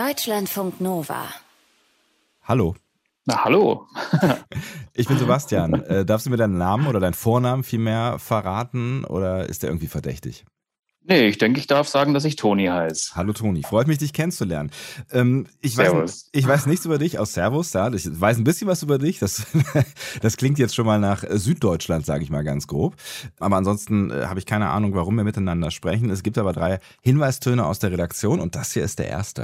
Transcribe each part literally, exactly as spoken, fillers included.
Deutschlandfunk Nova. Hallo. Na, hallo. Ich bin Sebastian. Äh, darfst du mir deinen Namen oder deinen Vornamen vielmehr verraten oder ist der irgendwie verdächtig? Nee, ich denke, ich darf sagen, dass ich Toni heiße. Hallo Toni, freut mich, dich kennenzulernen. Ähm, ich, Servus. weiß, ich weiß nichts über dich aus Servus, ja, ich weiß ein bisschen was über dich. Das, das klingt jetzt schon mal nach Süddeutschland, sage ich mal ganz grob. Aber ansonsten äh, habe ich keine Ahnung, warum wir miteinander sprechen. Es gibt aber drei Hinweistöne aus der Redaktion und das hier ist der erste.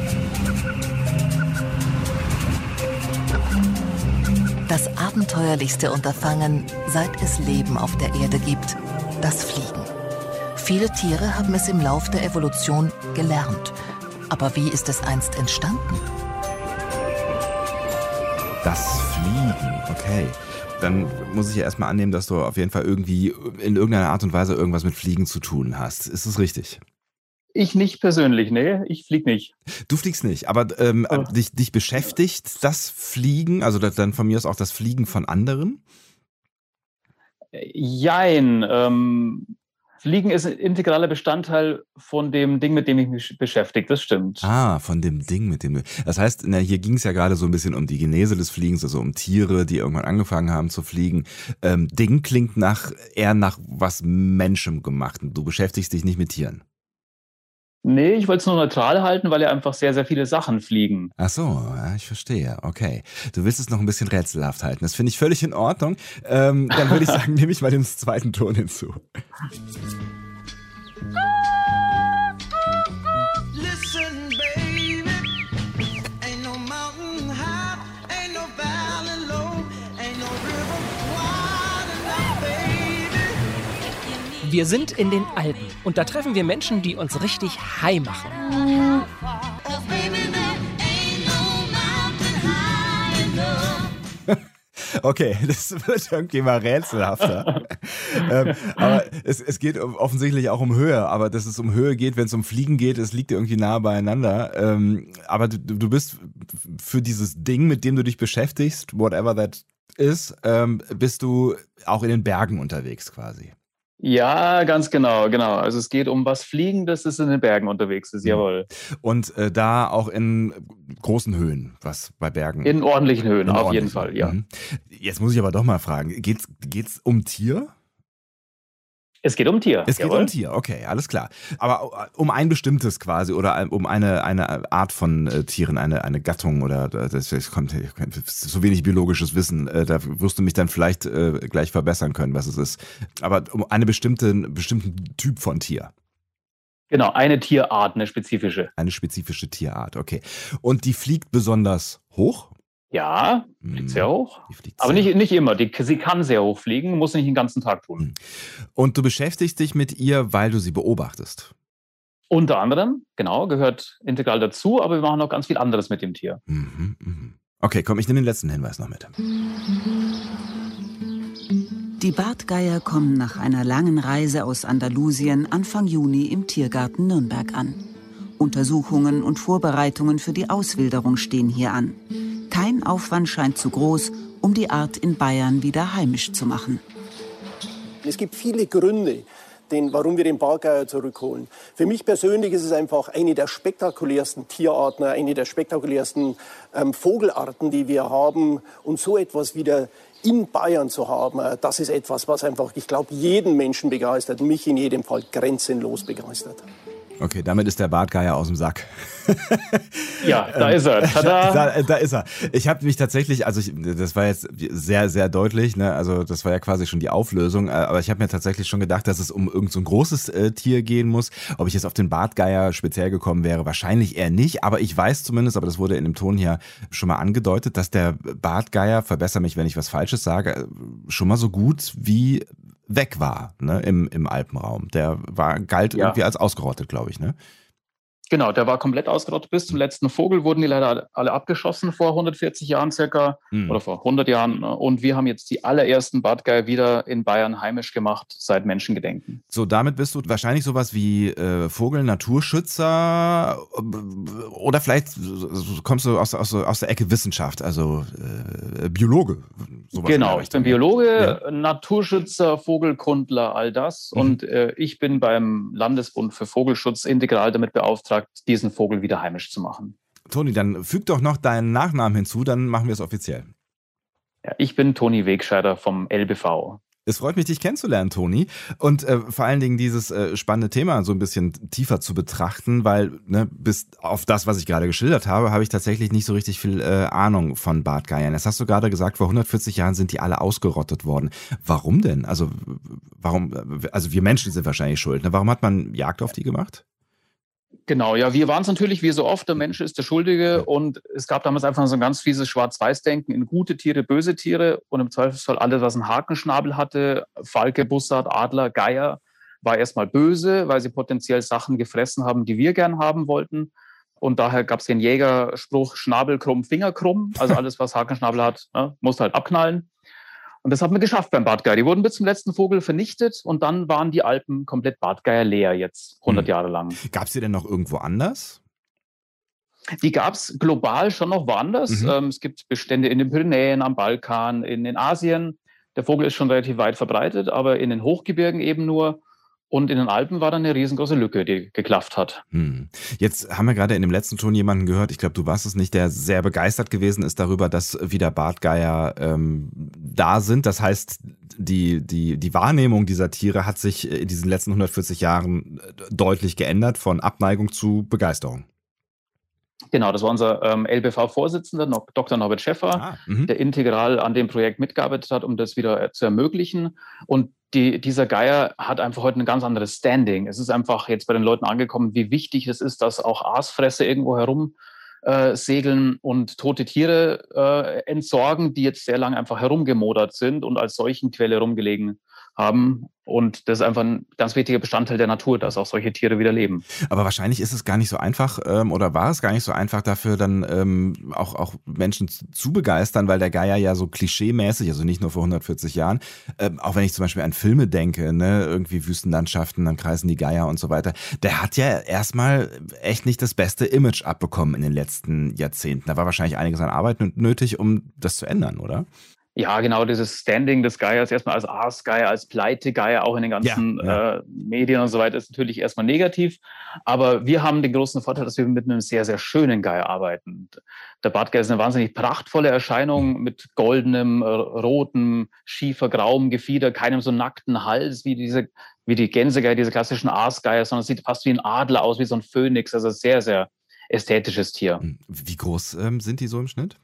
Das abenteuerlichste Unterfangen, seit es Leben auf der Erde gibt, das Fliegen. Viele Tiere haben es im Lauf der Evolution gelernt. Aber wie ist es einst entstanden? Das Fliegen, okay. Dann muss ich ja erstmal annehmen, dass du auf jeden Fall irgendwie in irgendeiner Art und Weise irgendwas mit Fliegen zu tun hast. Ist das richtig? Ich nicht persönlich, nee, ich flieg nicht. Du fliegst nicht, aber ähm, Oh. dich, dich beschäftigt das Fliegen, also das, dann von mir aus auch das Fliegen von anderen? Jein. Ähm, Fliegen ist ein integraler Bestandteil von dem Ding, mit dem ich mich beschäftige, das stimmt. Ah, von dem Ding mit dem. Das heißt, na, hier ging es ja gerade so ein bisschen um die Genese des Fliegens, also um Tiere, die irgendwann angefangen haben zu fliegen. Ähm, Ding klingt nach eher nach was Menschem gemachten. Du beschäftigst dich nicht mit Tieren. Nee, ich wollte es nur neutral halten, weil ja einfach sehr, sehr viele Sachen fliegen. Ach so, ja, ich verstehe. Okay. Du willst es noch ein bisschen rätselhaft halten. Das finde ich völlig in Ordnung. Ähm, dann würde ich sagen, nehme ich mal den zweiten Ton hinzu. Listen, baby, ain't no mountain high, ain't no valley low, ain't no river wide enough, baby. Wir sind in den Alpen und da treffen wir Menschen, die uns richtig high machen. Oh, baby, there ain't no mountain high enough. Okay, das wird irgendwie mal rätselhafter. ähm, aber es, es geht offensichtlich auch um Höhe, aber dass es um Höhe geht, wenn es um Fliegen geht, es liegt irgendwie nah beieinander. Ähm, aber du, du bist für dieses Ding, mit dem du dich beschäftigst, whatever that is, ähm, bist du auch in den Bergen unterwegs quasi. Ja, ganz genau, genau. Also es geht um was Fliegendes, das in den Bergen unterwegs ist, jawohl. Und äh, da auch in großen Höhen, was bei Bergen. In ordentlichen Höhen, in auf ordentlichen jeden Fall, ja. Mhm. Jetzt muss ich aber doch mal fragen, geht's, geht's um Tier? Es geht um Tier. Es geht jawohl. um Tier, okay, alles klar. Aber um ein bestimmtes quasi oder um eine, eine Art von äh, Tieren, eine, eine Gattung oder das, das kommt so wenig biologisches Wissen, äh, da wirst du mich dann vielleicht äh, gleich verbessern können, was es ist. Aber um eine bestimmte, bestimmten Typ von Tier. Genau, eine Tierart, eine spezifische. Eine spezifische Tierart, okay. Und die fliegt besonders hoch? Ja, Hm. fliegt sehr hoch. Die fliegt Aber sehr nicht, nicht immer. Die, sie kann sehr hoch fliegen, muss nicht den ganzen Tag tun. Und du beschäftigst dich mit ihr, weil du sie beobachtest? Unter anderem, genau, gehört integral dazu, aber wir machen noch ganz viel anderes mit dem Tier. Mhm, mhm. Okay, komm, ich nehme den letzten Hinweis noch mit. Die Bartgeier kommen nach einer langen Reise aus Andalusien Anfang Juni im Tiergarten Nürnberg an. Untersuchungen und Vorbereitungen für die Auswilderung stehen hier an. Kein Aufwand scheint zu groß, um die Art in Bayern wieder heimisch zu machen. Es gibt viele Gründe, den, warum wir den Bartgeier zurückholen. Für mich persönlich ist es einfach eine der spektakulärsten Tierarten, eine der spektakulärsten ähm, Vogelarten, die wir haben. Und so etwas wieder in Bayern zu haben, äh, das ist etwas, was einfach, ich glaube, jeden Menschen begeistert, mich in jedem Fall grenzenlos begeistert. Okay, damit ist der Bartgeier aus dem Sack. Ja, da ist er. Tada. Da, da ist er. Ich habe mich tatsächlich, also ich, das war jetzt sehr, sehr deutlich, ne? Also das war ja quasi schon die Auflösung, aber ich habe mir tatsächlich schon gedacht, dass es um irgend so ein großes äh, Tier gehen muss. Ob ich jetzt auf den Bartgeier speziell gekommen wäre, wahrscheinlich eher nicht, aber ich weiß zumindest, aber das wurde in dem Ton hier schon mal angedeutet, dass der Bartgeier, verbessere mich, wenn ich was Falsches sage, schon mal so gut wie weg war, ne, im, im Alpenraum. Der war, galt Ja. irgendwie als ausgerottet, glaube ich, ne? Genau, der war komplett ausgerottet. Bis zum letzten Vogel wurden die leider alle abgeschossen vor hundertvierzig Jahren circa Hm. oder vor hundert Jahren. Und wir haben jetzt die allerersten Bartgeier wieder in Bayern heimisch gemacht seit Menschengedenken. So, damit bist du wahrscheinlich sowas wie äh, Vogel, Naturschützer äh, oder vielleicht kommst du aus, aus, aus der Ecke Wissenschaft, also äh, Biologe. Sowas in der Genau, ich Richtung, bin ja. Biologe, Ja. Naturschützer, Vogelkundler, all das. Mhm. Und äh, ich bin beim Landesbund für Vogelschutz integral damit beauftragt, beauftragt, diesen Vogel wieder heimisch zu machen. Toni, dann füg doch noch deinen Nachnamen hinzu, dann machen wir es offiziell. Ja, ich bin Toni Wegscheider vom L B V. Es freut mich, dich kennenzulernen, Toni. Und äh, vor allen Dingen dieses äh, spannende Thema so ein bisschen tiefer zu betrachten, weil ne, bis auf das, was ich gerade geschildert habe, habe ich tatsächlich nicht so richtig viel äh, Ahnung von Bartgeiern. Das hast du gerade gesagt, vor hundertvierzig Jahren sind die alle ausgerottet worden. Warum denn? Also warum? Also wir Menschen sind wahrscheinlich schuld. Ne? Warum hat man Jagd auf die gemacht? Genau, ja, wir waren es natürlich wie so oft, der Mensch ist der Schuldige und es gab damals einfach so ein ganz fieses Schwarz-Weiß-Denken in gute Tiere, böse Tiere und im Zweifelsfall alles, was einen Hakenschnabel hatte, Falke, Bussard, Adler, Geier, war erstmal böse, weil sie potenziell Sachen gefressen haben, die wir gern haben wollten. Und daher gab es den Jägerspruch Schnabel krumm, Finger krumm, also alles, was Hakenschnabel hat, ne, musste halt abknallen. Und das haben wir geschafft beim Bartgeier. Die wurden bis zum letzten Vogel vernichtet und dann waren die Alpen komplett Bartgeier leer jetzt, hundert hm. Jahre lang. Gab es die denn noch irgendwo anders? Die gab es global schon noch woanders. Mhm. Ähm, es gibt Bestände in den Pyrenäen, am Balkan, in, in Asien. Der Vogel ist schon relativ weit verbreitet, aber in den Hochgebirgen eben nur. Und in den Alpen war dann eine riesengroße Lücke, die geklafft hat. Hm. Jetzt haben wir gerade in dem letzten Ton jemanden gehört, ich glaube, du warst es nicht, der sehr begeistert gewesen ist darüber, dass wieder Bartgeier ähm, da sind. Das heißt, die, die, die Wahrnehmung dieser Tiere hat sich in diesen letzten hundertvierzig Jahren deutlich geändert, von Abneigung zu Begeisterung. Genau, das war unser ähm, L B V-Vorsitzender, Doktor Norbert Schäffer, ah, der integral an dem Projekt mitgearbeitet hat, um das wieder zu ermöglichen. Und die, dieser Geier hat einfach heute ein ganz anderes Standing. Es ist einfach jetzt bei den Leuten angekommen, wie wichtig es ist, dass auch Aasfresser irgendwo herum äh, segeln und tote Tiere äh, entsorgen, die jetzt sehr lange einfach herumgemodert sind und als Seuchenquelle rumgelegen haben. Und das ist einfach ein ganz wichtiger Bestandteil der Natur, dass auch solche Tiere wieder leben. Aber wahrscheinlich ist es gar nicht so einfach ähm, oder war es gar nicht so einfach dafür, dann ähm, auch, auch Menschen zu begeistern, weil der Geier ja so klischeemäßig, also nicht nur vor hundertvierzig Jahren, ähm, auch wenn ich zum Beispiel an Filme denke, ne, irgendwie Wüstenlandschaften, dann kreisen die Geier und so weiter, der hat ja erstmal echt nicht das beste Image abbekommen in den letzten Jahrzehnten. Da war wahrscheinlich einiges an Arbeit nötig, um das zu ändern, oder? Ja, genau, dieses Standing des Geiers erstmal als Aasgeier, als Pleitegeier, auch in den ganzen ja, ja. Äh, Medien und so weiter, ist natürlich erstmal negativ. Aber wir haben den großen Vorteil, dass wir mit einem sehr, sehr schönen Geier arbeiten. Der Bartgeier ist eine wahnsinnig prachtvolle Erscheinung mit goldenem, rotem, schiefergrauem Gefieder, keinem so nackten Hals wie diese, wie die Gänsegeier, diese klassischen Aasgeier, sondern es sieht fast wie ein Adler aus, wie so ein Phönix. Also sehr, sehr ästhetisches Tier. Wie groß ähm, sind die so im Schnitt?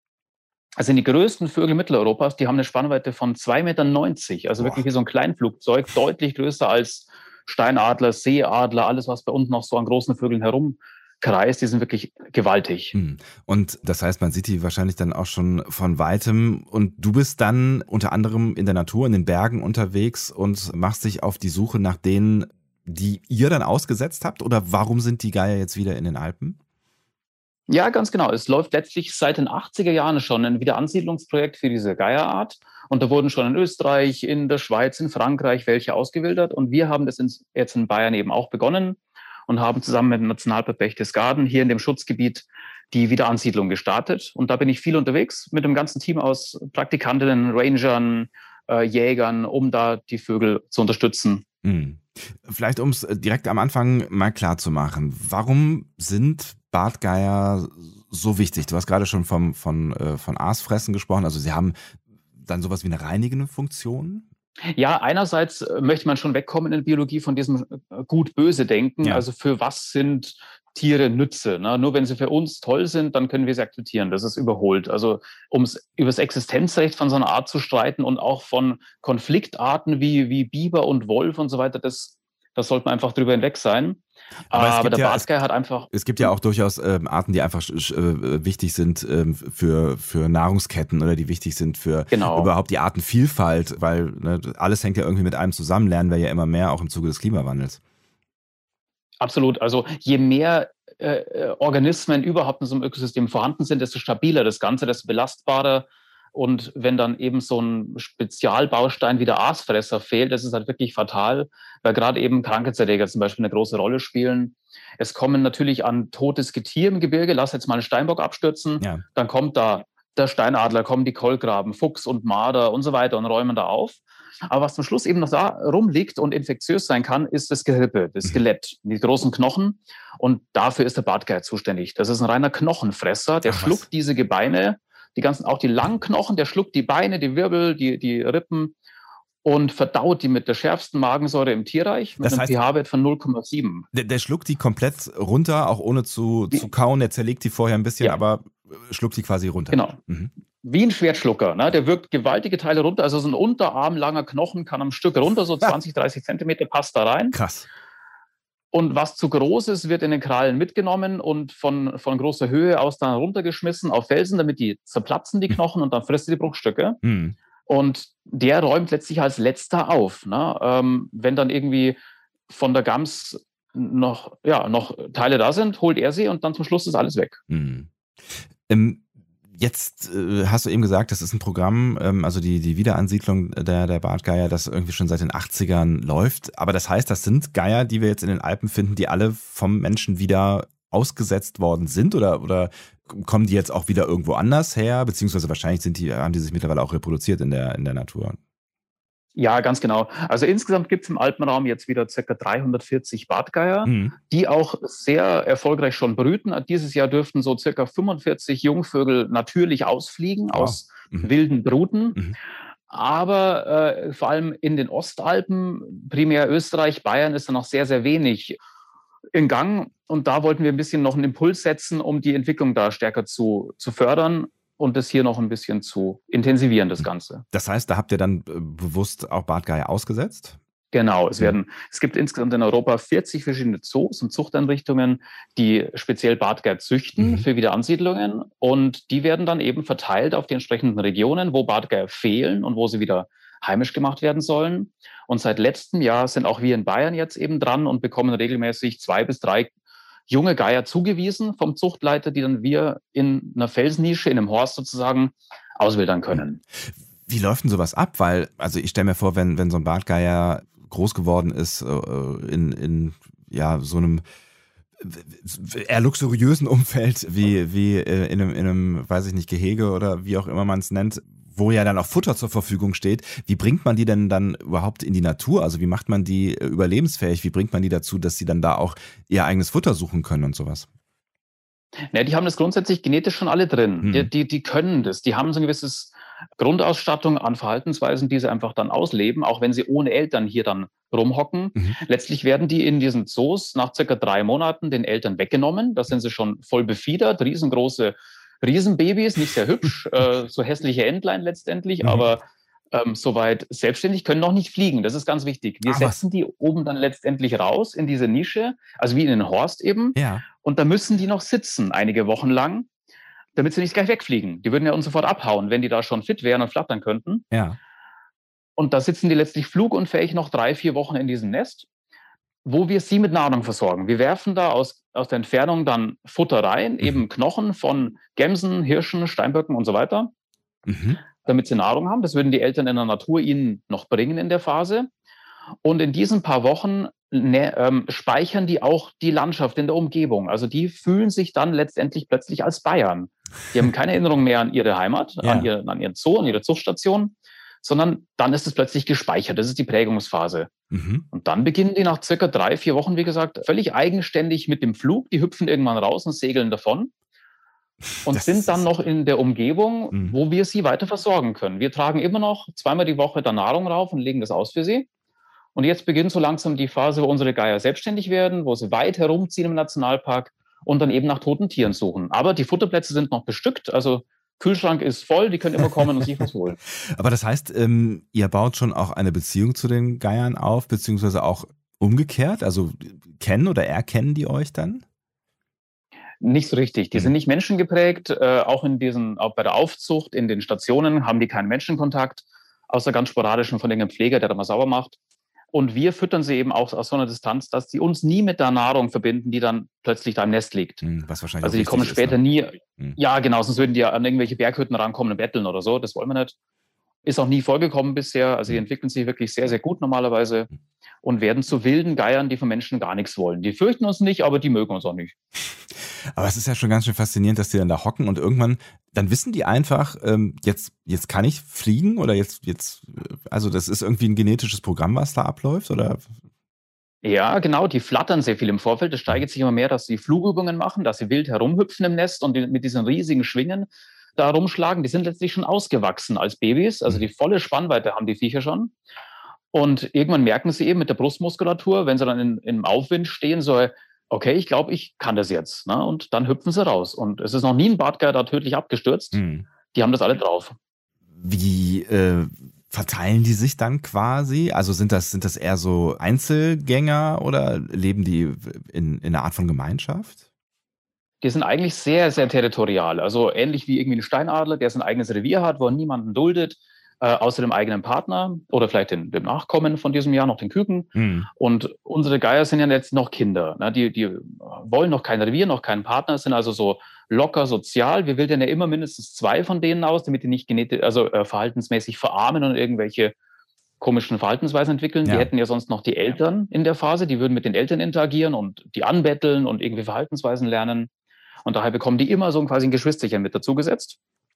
Also die größten Vögel Mitteleuropas, die haben eine Spannweite von zwei Meter neunzig, also Boah. wirklich wie so ein Kleinflugzeug, deutlich größer als Steinadler, Seeadler, alles, was bei uns noch so an großen Vögeln herumkreist, die sind wirklich gewaltig. Und das heißt, man sieht die wahrscheinlich dann auch schon von Weitem und du bist dann unter anderem in der Natur, in den Bergen unterwegs und machst dich auf die Suche nach denen, die ihr dann ausgesetzt habt, oder warum sind die Geier jetzt wieder in den Alpen? Ja, ganz genau. Es läuft letztlich seit den achtziger Jahren schon ein Wiederansiedlungsprojekt für diese Geierart. Und da wurden schon in Österreich, in der Schweiz, in Frankreich welche ausgewildert. Und wir haben das jetzt in Bayern eben auch begonnen und haben zusammen mit dem Nationalpark Berchtesgaden hier in dem Schutzgebiet die Wiederansiedlung gestartet. Und da bin ich viel unterwegs mit dem ganzen Team aus Praktikantinnen, Rangern, äh, Jägern, um da die Vögel zu unterstützen. Hm. Vielleicht, um es direkt am Anfang mal klar zu machen, warum sind Bartgeier so wichtig? Du hast gerade schon vom, von, äh, von Aasfressen gesprochen, also sie haben dann sowas wie eine reinigende Funktion? Ja, einerseits möchte man schon wegkommen in der Biologie von diesem Gut-Böse-Denken, ja. Also für was sind Tiere Nütze? Ne? Nur wenn sie für uns toll sind, dann können wir sie akzeptieren. Das ist überholt. Also um über das Existenzrecht von so einer Art zu streiten und auch von Konfliktarten wie, wie Biber und Wolf und so weiter, das, das sollte man einfach drüber hinweg sein. Aber, es Aber gibt der ja, Bartgeier hat einfach... Es gibt ja auch durchaus ähm, Arten, die einfach äh, wichtig sind ähm, für, für Nahrungsketten oder die wichtig sind für genau. überhaupt die Artenvielfalt, weil ne, alles hängt ja irgendwie mit einem zusammen, lernen wir ja immer mehr, auch im Zuge des Klimawandels. Absolut. Also je mehr äh, Organismen überhaupt in so einem Ökosystem vorhanden sind, desto stabiler das Ganze, desto belastbarer. Und wenn dann eben so ein Spezialbaustein wie der Aasfresser fehlt, das ist halt wirklich fatal, weil gerade eben Krankheitserreger zum Beispiel eine große Rolle spielen. Es kommen natürlich an totes Getier im Gebirge, lass jetzt mal einen Steinbock abstürzen, ja. Dann kommt da der Steinadler, kommen die Kolkraben, Fuchs und Marder und so weiter und räumen da auf. Aber was zum Schluss eben noch da rumliegt und infektiös sein kann, ist das Gerippe, das Skelett, die großen Knochen. Und dafür ist der Bartgeier zuständig. Das ist ein reiner Knochenfresser. Der Ach, was? schluckt diese Gebeine, die ganzen, auch die langen Knochen, der schluckt die Beine, die Wirbel, die, die Rippen und verdaut die mit der schärfsten Magensäure im Tierreich mit Das einem heißt- pH-Wert von null Komma sieben. Der, der schluckt die komplett runter, auch ohne zu, zu kauen. Der zerlegt die vorher ein bisschen, Ja. aber schluckt die quasi runter. Genau. Mhm. Wie ein Schwertschlucker. Ne? Der wirkt gewaltige Teile runter. Also so ein unterarmlanger Knochen kann am Stück runter, so zwanzig, dreißig Zentimeter passt da rein. Krass. Und was zu groß ist, wird in den Krallen mitgenommen und von, von großer Höhe aus dann runtergeschmissen auf Felsen, damit die zerplatzen, die Knochen, und dann frisst er die Bruchstücke. Hm. Und der räumt letztlich als letzter auf. Ne? Ähm, wenn dann irgendwie von der Gams noch, ja, noch Teile da sind, holt er sie und dann zum Schluss ist alles weg. Hm. Ähm, jetzt äh, hast du eben gesagt, das ist ein Programm, ähm, also die, die Wiederansiedlung der, der Bartgeier, das irgendwie schon seit den achtzigern läuft. Aber das heißt, das sind Geier, die wir jetzt in den Alpen finden, die alle vom Menschen wieder ausgesetzt worden sind, oder, oder kommen die jetzt auch wieder irgendwo anders her? Beziehungsweise wahrscheinlich sind die, haben die sich mittlerweile auch reproduziert in der, in der Natur. Ja, ganz genau. Also insgesamt gibt es im Alpenraum jetzt wieder ca. dreihundertvierzig Bartgeier, Mhm. die auch sehr erfolgreich schon brüten. Dieses Jahr dürften so ca. fünfundvierzig Jungvögel natürlich ausfliegen Wow. aus Mhm. wilden Bruten. Mhm. Aber äh, vor allem in den Ostalpen, primär Österreich, Bayern, ist da noch sehr, sehr wenig in Gang. Und da wollten wir ein bisschen noch einen Impuls setzen, um die Entwicklung da stärker zu, zu fördern und das hier noch ein bisschen zu intensivieren, das Ganze. Das heißt, da habt ihr dann äh, bewusst auch Bartgeier ausgesetzt? Genau, es werden, es gibt insgesamt in Europa vierzig verschiedene Zoos und Zuchteinrichtungen, die speziell Bartgeier züchten Mhm. für Wiederansiedlungen, und die werden dann eben verteilt auf die entsprechenden Regionen, wo Bartgeier fehlen und wo sie wieder heimisch gemacht werden sollen. Und seit letztem Jahr sind auch wir in Bayern jetzt eben dran und bekommen regelmäßig zwei bis drei junge Geier zugewiesen vom Zuchtleiter, die dann wir in einer Felsnische, in einem Horst sozusagen, auswildern können. Wie läuft denn sowas ab? Weil, also ich stelle mir vor, wenn, wenn so ein Bartgeier groß geworden ist, äh, in, in ja, so einem eher luxuriösen Umfeld wie, wie äh, in, einem, in einem, weiß ich nicht, Gehege oder wie auch immer man es nennt, wo ja dann auch Futter zur Verfügung steht. Wie bringt man die denn dann überhaupt in die Natur? Also wie macht man die äh, überlebensfähig? Wie bringt man die dazu, dass sie dann da auch ihr eigenes Futter suchen können und sowas? Ja, die haben das grundsätzlich genetisch schon alle drin. Hm. Die, die, die können das. Die haben so ein gewisses Grundausstattung an Verhaltensweisen, die sie einfach dann ausleben, auch wenn sie ohne Eltern hier dann rumhocken. Mhm. Letztlich werden die in diesen Zoos nach circa drei Monaten den Eltern weggenommen. Da sind sie schon voll befiedert, riesengroße Riesenbabys, nicht sehr hübsch, äh, so hässliche Entlein letztendlich, Mhm. aber ähm, soweit selbstständig, können noch nicht fliegen. Das ist ganz wichtig. Wir Ah, was? setzen die oben dann letztendlich raus in diese Nische, also wie in den Horst eben. Ja. Und da müssen die noch sitzen, einige Wochen lang, damit sie nicht gleich wegfliegen. Die würden ja uns sofort abhauen, wenn die da schon fit wären und flattern könnten. Ja. Und da sitzen die letztlich flugunfähig noch drei, vier Wochen in diesem Nest, wo wir sie mit Nahrung versorgen. Wir werfen da aus, aus der Entfernung dann Futter rein, eben Knochen von Gämsen, Hirschen, Steinböcken und so weiter, Mhm. damit sie Nahrung haben. Das würden die Eltern in der Natur ihnen noch bringen in der Phase. Und in diesen paar Wochen ne, ähm, speichern die auch die Landschaft in der Umgebung. Also die fühlen sich dann letztendlich plötzlich als Bayern. Die haben keine Erinnerung mehr an ihre Heimat, Ja. an, ihr, an ihren Zoo, an ihre Zuchtstation, sondern dann ist es plötzlich gespeichert. Das ist die Prägungsphase. Mhm. Und dann beginnen die nach circa drei, vier Wochen, wie gesagt, völlig eigenständig mit dem Flug. Die hüpfen irgendwann raus und segeln davon. Und Das sind dann ist- noch in der Umgebung, Mhm. wo wir sie weiter versorgen können. Wir tragen immer noch zweimal die Woche da Nahrung rauf und legen das aus für sie. Und jetzt beginnt so langsam die Phase, wo unsere Geier selbstständig werden, wo sie weit herumziehen im Nationalpark und dann eben nach toten Tieren suchen. Aber die Futterplätze sind noch bestückt, also Kühlschrank ist voll, die können immer kommen und sich was holen. Aber das heißt, ähm, ihr baut schon auch eine Beziehung zu den Geiern auf, beziehungsweise auch umgekehrt? Also kennen oder erkennen die euch dann? Nicht so richtig. Die Mhm. sind nicht menschengeprägt. Äh, auch in diesen, auch bei der Aufzucht, in den Stationen haben die keinen Menschenkontakt, außer ganz sporadischen von irgendeinem Pfleger, der da mal sauber macht. Und wir füttern sie eben auch aus so einer Distanz, dass die uns nie mit der Nahrung verbinden, die dann plötzlich da im Nest liegt. Hm, was wahrscheinlich Also auch die kommen wichtig später ist, ne? nie, Mhm. ja genau, sonst würden die ja an irgendwelche Berghütten rankommen und betteln oder so. Das wollen wir nicht. Ist auch nie vorgekommen bisher. Also die Mhm. entwickeln sich wirklich sehr, sehr gut normalerweise und werden zu wilden Geiern, die von Menschen gar nichts wollen. Die fürchten uns nicht, aber die mögen uns auch nicht. Aber es ist ja schon ganz schön faszinierend, dass die dann da hocken und irgendwann, dann wissen die einfach, ähm, jetzt, jetzt kann ich fliegen oder jetzt, jetzt, also das ist irgendwie ein genetisches Programm, was da abläuft, oder? Ja, genau, die flattern sehr viel im Vorfeld. Es steigert sich immer mehr, dass sie Flugübungen machen, dass sie wild herumhüpfen im Nest und die, mit diesen riesigen Schwingen da rumschlagen. Die sind letztlich schon ausgewachsen als Babys, also die volle Spannweite haben die Viecher schon. Und irgendwann merken sie eben mit der Brustmuskulatur, wenn sie dann in, im Aufwind stehen, so, okay, ich glaube, ich kann das jetzt. Ne? Und dann hüpfen sie raus. Und es ist noch nie ein Bartgeier da tödlich abgestürzt. Mhm. Die haben das alle drauf. Wie äh, verteilen die sich dann quasi? Also sind das, sind das eher so Einzelgänger oder leben die in, in einer Art von Gemeinschaft? Die sind eigentlich sehr, sehr territorial. Also ähnlich wie irgendwie ein Steinadler, der sein eigenes Revier hat, wo er niemanden duldet, äh, außer dem eigenen Partner oder vielleicht den, dem Nachkommen von diesem Jahr, noch den Küken. Mhm. Und unsere Geier sind ja jetzt noch Kinder. Ne? Die, die wollen noch kein Revier, noch keinen Partner, sind also so locker sozial. Wir wählen ja immer mindestens zwei von denen aus, damit die nicht genetisch, also äh, verhaltensmäßig verarmen und irgendwelche komischen Verhaltensweisen entwickeln. Ja. Die hätten ja sonst noch die Eltern in der Phase, die würden mit den Eltern interagieren und die anbetteln und irgendwie Verhaltensweisen lernen. Und daher bekommen die immer so quasi ein Geschwisterchen mit dazugesetzt.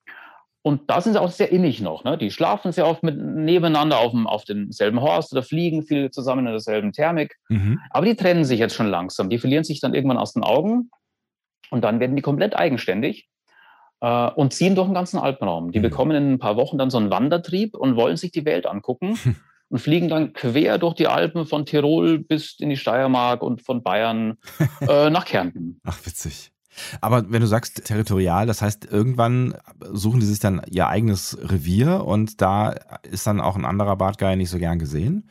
Und da sind sie auch sehr innig noch. Ne? Die schlafen sehr oft mit, nebeneinander auf, dem, auf demselben Horst oder fliegen viel zusammen in derselben Thermik. Mhm. Aber die trennen sich jetzt schon langsam. Die verlieren sich dann irgendwann aus den Augen und dann werden die komplett eigenständig äh, und ziehen durch den ganzen Alpenraum. Die mhm. bekommen in ein paar Wochen dann so einen Wandertrieb und wollen sich die Welt angucken und fliegen dann quer durch die Alpen von Tirol bis in die Steiermark und von Bayern äh, nach Kärnten. Ach, witzig. Aber wenn du sagst territorial, das heißt, irgendwann suchen die sich dann ihr eigenes Revier und da ist dann auch ein anderer Bartgeier nicht so gern gesehen?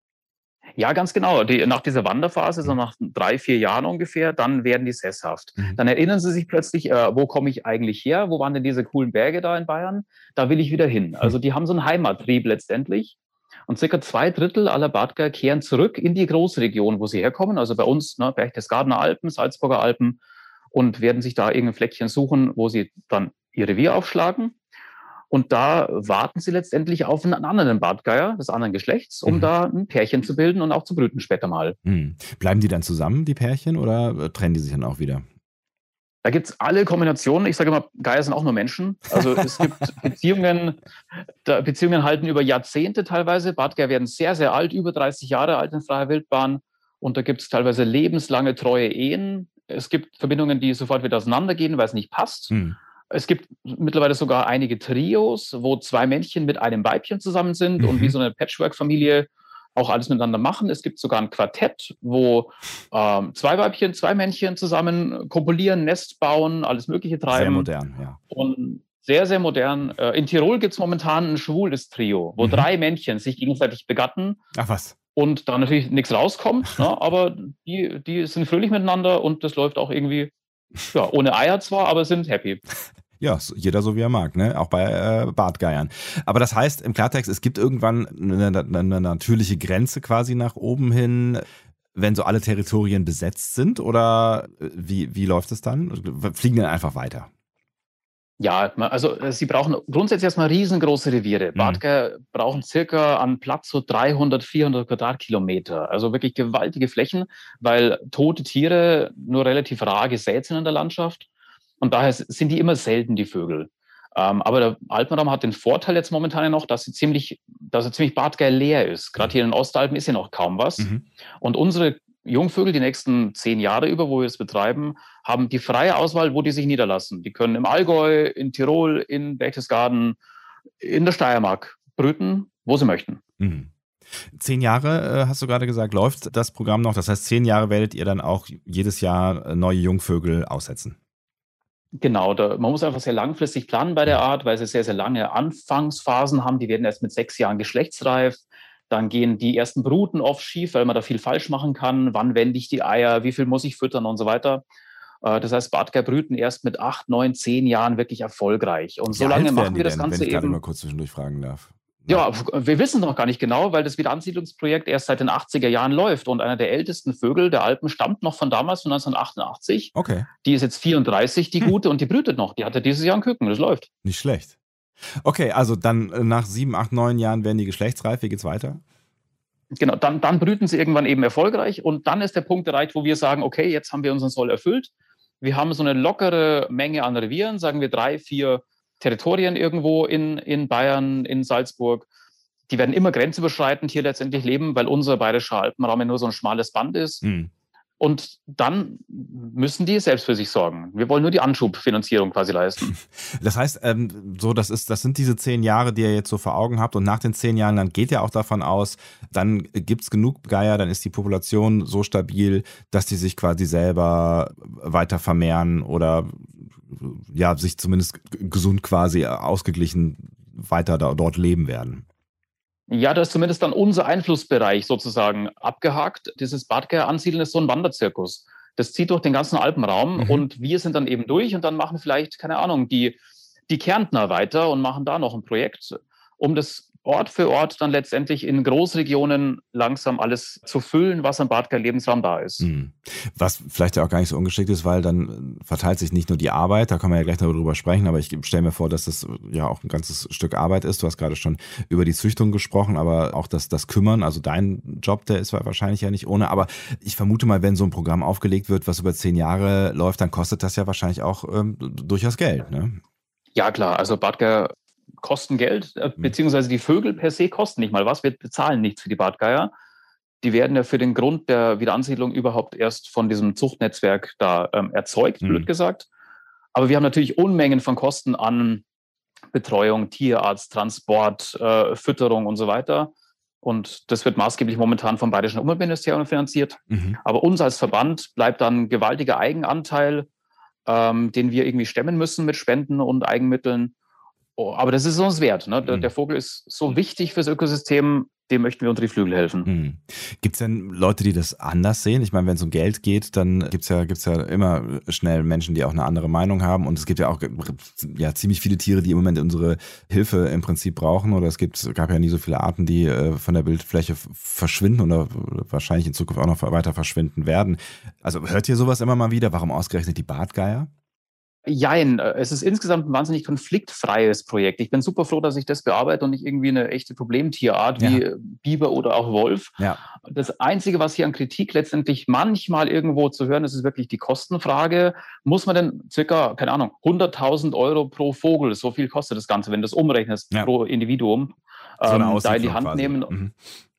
Ja, ganz genau. Die, nach dieser Wanderphase, so nach drei, vier Jahren ungefähr, dann werden die sesshaft. Mhm. Dann erinnern sie sich plötzlich, äh, wo komme ich eigentlich her? Wo waren denn diese coolen Berge da in Bayern? Da will ich wieder hin. Also die haben so einen Heimattrieb letztendlich. Und circa zwei Drittel aller Bartgeier kehren zurück in die Großregion, wo sie herkommen. Also bei uns, ne, Berchtesgadener Alpen, Salzburger Alpen, und werden sich da irgendein Fleckchen suchen, wo sie dann ihr Revier aufschlagen. Und da warten sie letztendlich auf einen anderen Bartgeier des anderen Geschlechts, um mhm. da ein Pärchen zu bilden und auch zu brüten später mal. Mhm. Bleiben die dann zusammen, die Pärchen, oder trennen die sich dann auch wieder? Da gibt's alle Kombinationen. Ich sage immer, Geier sind auch nur Menschen. Also es gibt Beziehungen, da, Beziehungen halten über Jahrzehnte teilweise. Bartgeier werden sehr, sehr alt, über dreißig Jahre alt in freier Wildbahn. Und da gibt's teilweise lebenslange treue Ehen. Es gibt Verbindungen, die sofort wieder auseinandergehen, weil es nicht passt. Hm. Es gibt mittlerweile sogar einige Trios, wo zwei Männchen mit einem Weibchen zusammen sind mhm. und wie so eine Patchwork-Familie auch alles miteinander machen. Es gibt sogar ein Quartett, wo ähm, zwei Weibchen, zwei Männchen zusammen kopulieren, Nest bauen, alles Mögliche treiben. Sehr modern, ja. Und sehr, sehr modern. Äh, in Tirol gibt's momentan ein schwules Trio, wo mhm. drei Männchen sich gegenseitig begatten. Ach was. Und da natürlich nichts rauskommt, ne, aber die, die sind fröhlich miteinander und das läuft auch irgendwie, ja, ohne Eier zwar, aber sind happy. Ja, jeder so wie er mag, ne? Auch bei äh, Bartgeiern. Aber das heißt im Klartext, es gibt irgendwann eine, eine natürliche Grenze quasi nach oben hin, wenn so alle Territorien besetzt sind, oder wie, wie läuft es dann? Fliegen dann einfach weiter? Ja, also sie brauchen grundsätzlich erstmal riesengroße Reviere. Mhm. Bartgeier brauchen circa an Platz so dreihundert, vierhundert Quadratkilometer. Also wirklich gewaltige Flächen, weil tote Tiere nur relativ rar gesät sind in der Landschaft. Und daher sind die immer selten, die Vögel. Ähm, aber der Alpenraum hat den Vorteil jetzt momentan noch, dass sie ziemlich, dass er ziemlich Bartgeier leer ist. Gerade hier in den Ostalpen ist ja noch kaum was. Mhm. Und unsere Jungvögel die nächsten zehn Jahre über, wo wir es betreiben, haben die freie Auswahl, wo die sich niederlassen. Die können im Allgäu, in Tirol, in Berchtesgaden, in der Steiermark brüten, wo sie möchten. Mhm. Zehn Jahre, hast du gerade gesagt, läuft das Programm noch. Das heißt, zehn Jahre werdet ihr dann auch jedes Jahr neue Jungvögel aussetzen. Genau, da, man muss einfach sehr langfristig planen bei der Art, weil sie sehr, sehr lange Anfangsphasen haben. Die werden erst mit sechs Jahren geschlechtsreif. Dann gehen die ersten Bruten oft schief, weil man da viel falsch machen kann. Wann wende ich die Eier? Wie viel muss ich füttern und so weiter? Das heißt, Bartgeier brüten erst mit acht, neun, zehn Jahren wirklich erfolgreich. Und so lange machen wir das Ganze eben. Wenn ich gerade mal kurz zwischendurch fragen darf. Ja, wir wissen noch gar nicht genau, weil das Wiederansiedlungsprojekt erst seit den achtziger Jahren läuft. Und einer der ältesten Vögel der Alpen stammt noch von damals, von neunzehnhundertachtundachtzig. Okay. Die ist jetzt vierunddreißig, die gute, und die brütet noch. Die hatte dieses Jahr ein Küken, das läuft. Nicht schlecht. Okay, also dann nach sieben, acht, neun Jahren werden die geschlechtsreif. Wie geht's weiter? Genau, dann, dann brüten sie irgendwann eben erfolgreich. Und dann ist der Punkt erreicht, wo wir sagen, okay, jetzt haben wir unseren Soll erfüllt. Wir haben so eine lockere Menge an Revieren, sagen wir drei, vier Territorien irgendwo in, in Bayern, in Salzburg. Die werden immer grenzüberschreitend hier letztendlich leben, weil unser bayerischer Alpenraum ja nur so ein schmales Band ist. Mhm. Und dann müssen die selbst für sich sorgen. Wir wollen nur die Anschubfinanzierung quasi leisten. Das heißt, ähm, so das ist, das sind diese zehn Jahre, die ihr jetzt so vor Augen habt. Und nach den zehn Jahren, dann geht ihr auch davon aus, dann gibt's genug Geier, dann ist die Population so stabil, dass die sich quasi selber weiter vermehren oder ja sich zumindest gesund quasi ausgeglichen weiter da, dort leben werden. Ja, da ist zumindest dann unser Einflussbereich sozusagen abgehakt. Dieses Bartgeier-Ansiedeln ist so ein Wanderzirkus. Das zieht durch den ganzen Alpenraum Mhm. und wir sind dann eben durch und dann machen vielleicht, keine Ahnung, die, die Kärntner weiter und machen da noch ein Projekt, um das Ort für Ort dann letztendlich in Großregionen langsam alles zu füllen, was am Bartgeier-Lebensraum da ist. Mhm. Was vielleicht ja auch gar nicht so ungeschickt ist, weil dann verteilt sich nicht nur die Arbeit, da können wir ja gleich darüber sprechen, aber ich stelle mir vor, dass das ja auch ein ganzes Stück Arbeit ist. Du hast gerade schon über die Züchtung gesprochen, aber auch das, das Kümmern, also dein Job, der ist wahrscheinlich ja nicht ohne, aber ich vermute mal, wenn so ein Programm aufgelegt wird, was über zehn Jahre läuft, dann kostet das ja wahrscheinlich auch ähm, durchaus Geld, ne? Ja klar, also Bartgeier kosten Geld, äh, beziehungsweise die Vögel per se kosten nicht mal was. Wir bezahlen nichts für die Bartgeier. Die werden ja für den Grund der Wiederansiedlung überhaupt erst von diesem Zuchtnetzwerk da ähm, erzeugt, Mhm. blöd gesagt. Aber wir haben natürlich Unmengen von Kosten an Betreuung, Tierarzt, Transport, äh, Fütterung und so weiter. Und das wird maßgeblich momentan vom Bayerischen Umweltministerium finanziert. Mhm. Aber uns als Verband bleibt dann ein gewaltiger Eigenanteil, ähm, den wir irgendwie stemmen müssen mit Spenden und Eigenmitteln. Oh, aber das ist uns wert. Ne? Der, Mhm. der Vogel ist so wichtig fürs Ökosystem, dem möchten wir unter die Flügel helfen. Mhm. Gibt es denn Leute, die das anders sehen? Ich meine, wenn es um Geld geht, dann gibt es ja, gibt's ja immer schnell Menschen, die auch eine andere Meinung haben. Und es gibt ja auch ja, ziemlich viele Tiere, die im Moment unsere Hilfe im Prinzip brauchen. Oder es gibt, gab ja nie so viele Arten, die äh, von der Bildfläche f- verschwinden oder wahrscheinlich in Zukunft auch noch weiter verschwinden werden. Also hört ihr sowas immer mal wieder? Warum ausgerechnet die Bartgeier? Jein, äh, es ist insgesamt ein wahnsinnig konfliktfreies Projekt. Ich bin super froh, dass ich das bearbeite und nicht irgendwie eine echte Problemtierart wie Ja. Biber oder auch Wolf. Ja. Das Einzige, was hier an Kritik letztendlich manchmal irgendwo zu hören ist, ist wirklich die Kostenfrage. Muss man denn circa, keine Ahnung, hunderttausend Euro pro Vogel, so viel kostet das Ganze, wenn du das umrechnest, Ja. pro Individuum, So eine ähm, da in die Aussiedlung Hand quasi. nehmen? Mhm.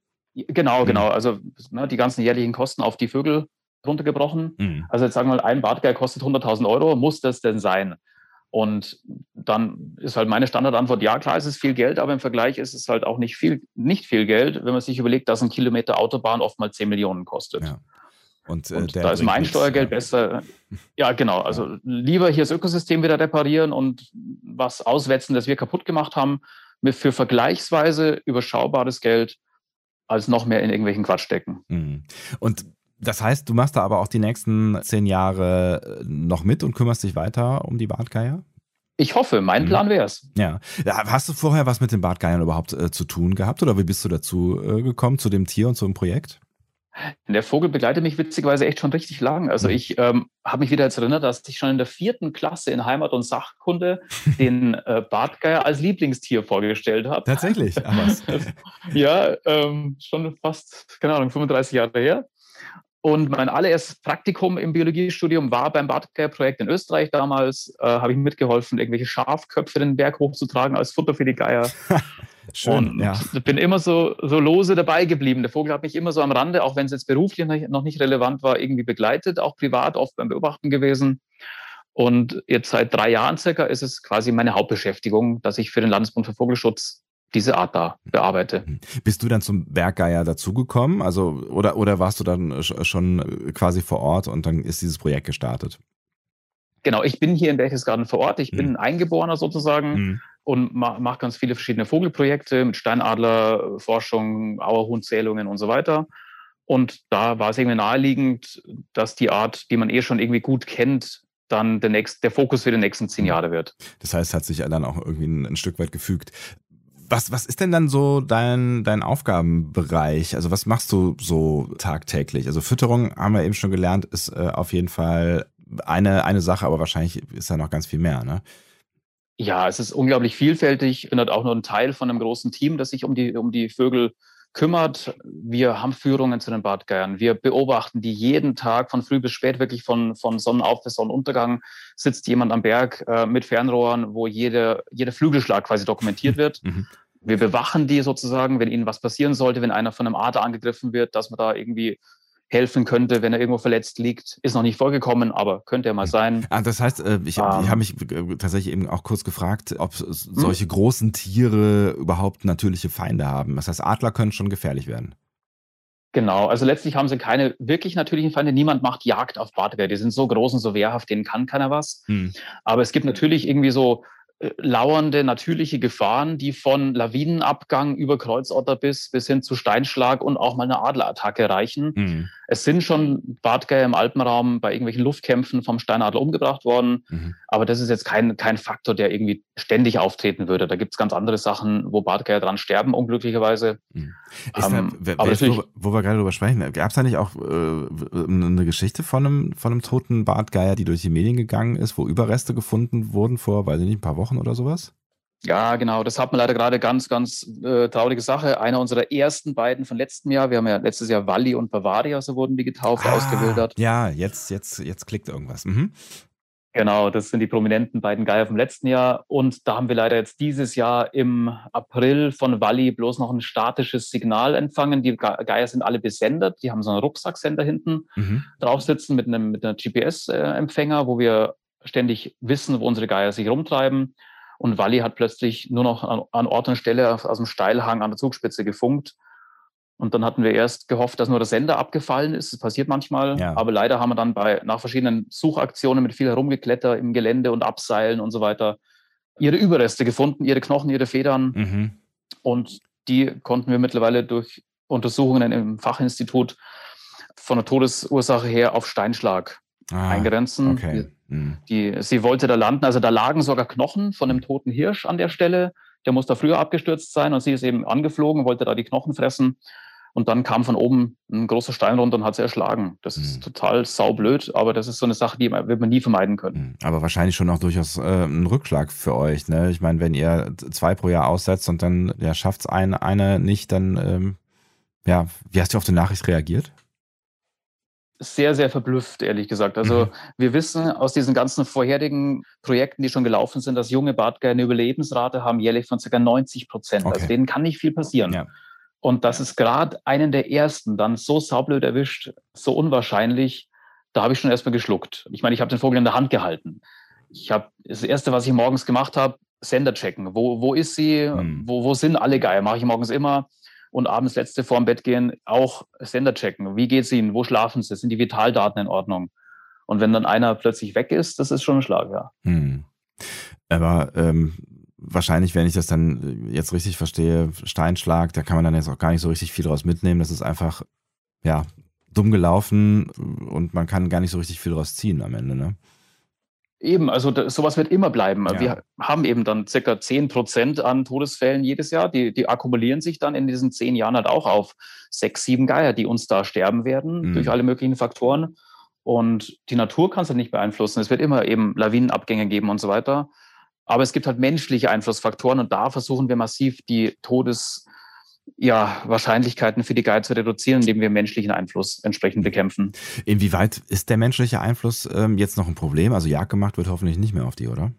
Genau, Mhm. genau. Also ne, die ganzen jährlichen Kosten auf die Vögel runtergebrochen. Mhm. Also jetzt sagen wir mal, ein Bartgeier kostet hunderttausend Euro. Muss das denn sein? Und dann ist halt meine Standardantwort, ja klar, es ist viel Geld, aber im Vergleich ist es halt auch nicht viel, nicht viel Geld, wenn man sich überlegt, dass ein Kilometer Autobahn oft mal zehn Millionen kostet. Ja. Und, äh, Und der da ist bringt mein nichts, Steuergeld ja. besser. Ja, genau. Also lieber hier das Ökosystem wieder reparieren und was auswetzen, das wir kaputt gemacht haben, mit für vergleichsweise überschaubares Geld, als noch mehr in irgendwelchen Quatsch stecken. Mhm. Und das heißt, du machst da aber auch die nächsten zehn Jahre noch mit und kümmerst dich weiter um die Bartgeier? Ich hoffe, mein Mhm. Plan wäre es. Ja. Ja, hast du vorher was mit den Bartgeiern überhaupt äh, zu tun gehabt oder wie bist du dazu äh, gekommen, zu dem Tier und zu dem Projekt? Der Vogel begleitet mich witzigerweise echt schon richtig lang. Also Mhm. ich ähm, habe mich wieder jetzt erinnert, dass ich schon in der vierten Klasse in Heimat- und Sachkunde den äh, Bartgeier als Lieblingstier vorgestellt habe. Tatsächlich, aber was? Ja, ähm, schon fast, keine Ahnung, fünfunddreißig Jahre her. Und mein allererstes Praktikum im Biologiestudium war beim Bartgeier-Projekt in Österreich damals. Äh, habe ich mitgeholfen, irgendwelche Schafköpfe den Berg hochzutragen als Futter für die Geier. Schön, und ja. bin immer so, so lose dabei geblieben. Der Vogel hat mich immer so am Rande, auch wenn es jetzt beruflich noch nicht relevant war, irgendwie begleitet, auch privat, oft beim Beobachten gewesen. Und jetzt seit drei Jahren circa ist es quasi meine Hauptbeschäftigung, dass ich für den Landesbund für Vogelschutz diese Art da bearbeite. Bist du dann zum Berggeier dazugekommen? Also, oder, oder warst du dann sch- schon quasi vor Ort und dann ist dieses Projekt gestartet? Genau, ich bin hier in Berchtesgaden vor Ort. Ich bin Mhm. ein Eingeborener sozusagen. Mhm. Und ma mache ganz viele verschiedene Vogelprojekte mit Steinadlerforschung, Auerhuhnzählungen und so weiter. Und da war es irgendwie naheliegend, dass die Art, die man eh schon irgendwie gut kennt, dann der, nächst, der Fokus für die nächsten zehn Jahre wird. Das heißt, hat sich dann auch irgendwie ein, ein Stück weit gefügt. Was, was ist denn dann so dein, dein Aufgabenbereich? Also was machst du so tagtäglich? Also Fütterung, haben wir eben schon gelernt, ist äh, auf jeden Fall eine, eine Sache, aber wahrscheinlich ist da noch ganz viel mehr, ne? Ja, es ist unglaublich vielfältig. Ich bin halt auch nur ein Teil von einem großen Team, das sich um die, um die Vögel kümmert. Wir haben Führungen zu den Bartgeiern. Wir beobachten die jeden Tag von früh bis spät, wirklich von, von Sonnenauf bis Sonnenuntergang sitzt jemand am Berg äh, mit Fernrohren, wo jede, jeder Flügelschlag quasi dokumentiert wird. Mhm. Wir bewachen die sozusagen, wenn ihnen was passieren sollte, wenn einer von einem Adler angegriffen wird, dass man da irgendwie helfen könnte, wenn er irgendwo verletzt liegt. Ist noch nicht vorgekommen, aber könnte ja mal sein. Ah, das heißt, äh, ich, Ähm. ich habe mich äh, tatsächlich eben auch kurz gefragt, ob s- solche großen Tiere überhaupt natürliche Feinde haben. Das heißt, Adler können schon gefährlich werden. Genau, also letztlich haben sie keine wirklich natürlichen Feinde. Niemand macht Jagd auf Bartgeier. Die sind so groß und so wehrhaft, denen kann keiner was. Hm. Aber es gibt natürlich irgendwie so äh, lauernde, natürliche Gefahren, die von Lawinenabgang über Kreuzotterbiss bis hin zu Steinschlag und auch mal eine Adlerattacke reichen. Hm. Es sind schon Bartgeier im Alpenraum bei irgendwelchen Luftkämpfen vom Steinadler umgebracht worden. Mhm. Aber das ist jetzt kein, kein Faktor, der irgendwie ständig auftreten würde. Da gibt es ganz andere Sachen, wo Bartgeier dran sterben, unglücklicherweise. Hm. Ist da, Ähm, wer- aber wer- natürlich- wo, wo wir gerade drüber sprechen, gab es da nicht auch äh, eine Geschichte von einem, von einem toten Bartgeier, die durch die Medien gegangen ist, wo Überreste gefunden wurden vor, weiß ich nicht, ein paar Wochen oder sowas? Ja, genau. Das hat man leider gerade ganz, ganz äh, traurige Sache. Einer unserer ersten beiden von letztem Jahr. Wir haben ja letztes Jahr Walli und Bavaria, so wurden die getauft, ausgewildert. Ja, jetzt, jetzt, jetzt klickt irgendwas. Mhm. Genau, das sind die prominenten beiden Geier vom letzten Jahr. Und da haben wir leider jetzt dieses Jahr im April von Walli bloß noch ein statisches Signal empfangen. Die Ge- Geier sind alle besendet. Die haben so einen Rucksacksender hinten Mhm. drauf sitzen mit einem, mit einer G P S-Empfänger, wo wir ständig wissen, wo unsere Geier sich rumtreiben. Und Walli hat plötzlich nur noch an, an Ort und Stelle aus dem Steilhang an der Zugspitze gefunkt. Und dann hatten wir erst gehofft, dass nur der Sender abgefallen ist. Das passiert manchmal. Ja. Aber leider haben wir dann bei, nach verschiedenen Suchaktionen mit viel Herumgekletter im Gelände und Abseilen und so weiter ihre Überreste gefunden, ihre Knochen, ihre Federn. Mhm. Und die konnten wir mittlerweile durch Untersuchungen im Fachinstitut von der Todesursache her auf Steinschlag Ah, eingrenzen. okay. Mhm. Die, sie wollte da landen, also da lagen sogar Knochen von einem toten Hirsch an der Stelle. Der muss da früher abgestürzt sein und sie ist eben angeflogen, wollte da die Knochen fressen. Und dann kam von oben ein großer Stein runter und hat sie erschlagen. Das ist Mhm. total saublöd, aber das ist so eine Sache, die wird man nie vermeiden können. Mhm. Aber wahrscheinlich schon auch durchaus äh, ein Rückschlag für euch. Ne? Ich meine, wenn ihr zwei pro Jahr aussetzt und dann ja, schafft es ein, eine nicht, dann ähm, ja, wie hast du auf die Nachricht reagiert? Sehr, sehr verblüfft, ehrlich gesagt. Also Mhm. wir wissen aus diesen ganzen vorherigen Projekten, die schon gelaufen sind, dass junge Bartgeier eine Überlebensrate haben, jährlich von ca. neunzig Prozent. Okay. Also denen kann nicht viel passieren. Ja. Und das ist gerade einen der ersten dann so saublöd erwischt, so unwahrscheinlich, da habe ich schon erstmal geschluckt. Ich meine, ich habe den Vogel in der Hand gehalten. Ich habe das Erste, was ich morgens gemacht habe, Sender checken. Wo, wo ist sie? Mhm. Wo, wo sind alle Geier? Mache ich morgens immer. Und abends letzte vorm Bett gehen auch Sender checken. Wie geht's ihnen? Wo schlafen sie? Sind die Vitaldaten in Ordnung? Und wenn dann einer plötzlich weg ist, das ist schon ein Schlag, ja. Hm. Aber ähm, wahrscheinlich, wenn ich das dann jetzt richtig verstehe, Steinschlag, da kann man dann jetzt auch gar nicht so richtig viel draus mitnehmen. Das ist einfach, ja, dumm gelaufen und man kann gar nicht so richtig viel draus ziehen am Ende, ne? Eben, also da, sowas wird immer bleiben. Ja. Wir haben eben dann circa zehn Prozent an Todesfällen jedes Jahr. Die, die akkumulieren sich dann in diesen zehn Jahren halt auch auf sechs, sieben Geier, die uns da sterben werden Mhm. durch alle möglichen Faktoren. Und die Natur kann es halt nicht beeinflussen. Es wird immer eben Lawinenabgänge geben und so weiter. Aber es gibt halt menschliche Einflussfaktoren und da versuchen wir massiv die Todes, ja, Wahrscheinlichkeiten für die Geier zu reduzieren, indem wir menschlichen Einfluss entsprechend bekämpfen. Inwieweit ist der menschliche Einfluss ähm, jetzt noch ein Problem? Also Jagd gemacht wird hoffentlich nicht mehr auf die, oder?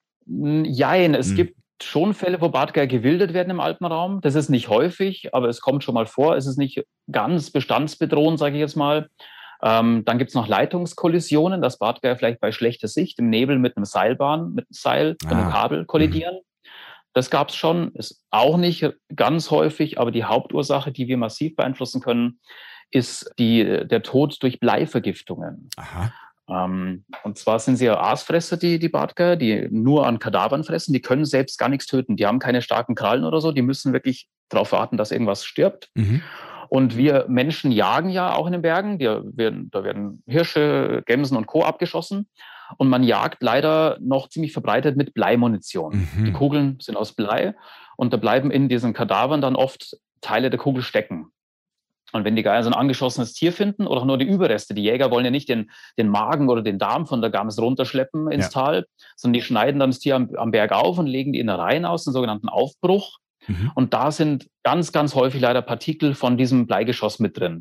Jein, es Hm. gibt schon Fälle, wo Bartgeier gewildert werden im Alpenraum. Das ist nicht häufig, aber es kommt schon mal vor. Es ist nicht ganz bestandsbedrohend, sage ich jetzt mal. Ähm, dann gibt es noch Leitungskollisionen, dass Bartgeier vielleicht bei schlechter Sicht im Nebel mit einem Seilbahn, mit einem Seil, mit einem Ah. Kabel kollidieren. Das gab es schon, ist auch nicht ganz häufig, aber die Hauptursache, die wir massiv beeinflussen können, ist die, der Tod durch Bleivergiftungen. Aha. Ähm, und zwar sind sie ja Aasfresser, die, die Bartgeier, die nur an Kadavern fressen. Die können selbst gar nichts töten. Die haben keine starken Krallen oder so. Die müssen wirklich darauf warten, dass irgendwas stirbt. Mhm. Und wir Menschen jagen ja auch in den Bergen. Die werden, da werden Hirsche, Gämsen und Co. abgeschossen. Und man jagt leider noch ziemlich verbreitet mit Bleimunition. Mhm. Die Kugeln sind aus Blei und da bleiben in diesen Kadavern dann oft Teile der Kugel stecken. Und wenn die Geier so ein angeschossenes Tier finden oder auch nur die Überreste, die Jäger wollen ja nicht den, den Magen oder den Darm von der Gams runterschleppen ins Ja. Tal, sondern die schneiden dann das Tier am, am Berg auf und legen die Innereien aus, den sogenannten Aufbruch. Mhm. Und da sind ganz, ganz häufig leider Partikel von diesem Bleigeschoss mit drin.